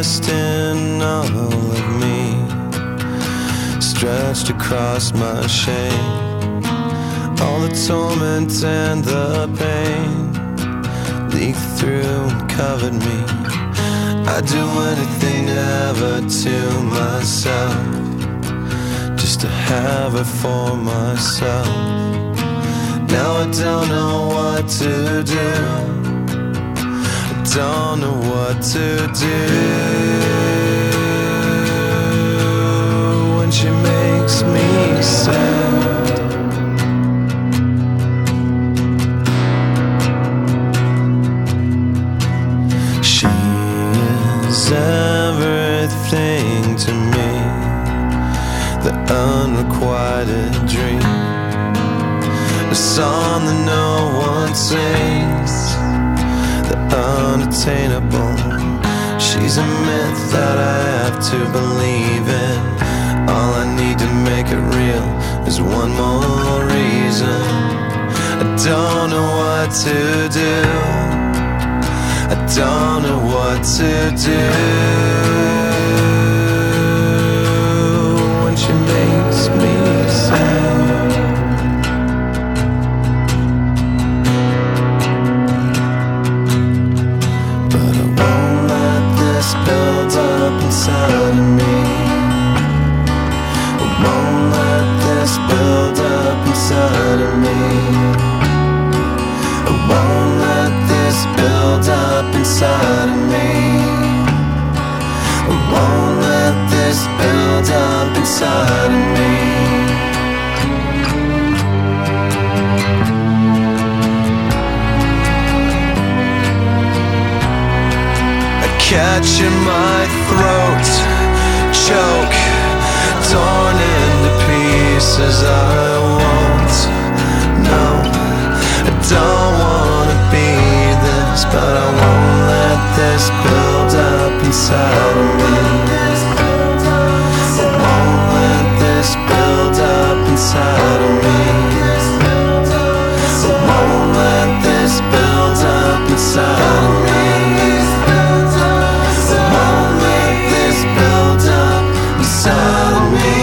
trust in all of me, stretched across my shame. All the torment and the pain leaked through and covered me. I'd do anything to have her to myself, just to have her for myself. Now I don't know what to do, I don't know what to do when she makes me sad. Everything to me, the unrequited dream, a song that no one sings, the unattainable. She's a myth that I have to believe in. All I need to make it real is one more reason. I don't know what to do, I don't know what to do when she makes me sad. But I won't let this build up inside of me. I won't let this build up inside of me. I won't let this build up inside of me. I won't let this build up inside of me. I catch in my throat, choke, torn into pieces. I won't, no, I don't wanna be this, but I won't let this build up inside of me. I won't let this build up inside of me. I won't let this build up inside of me. I won't let this build up inside of me.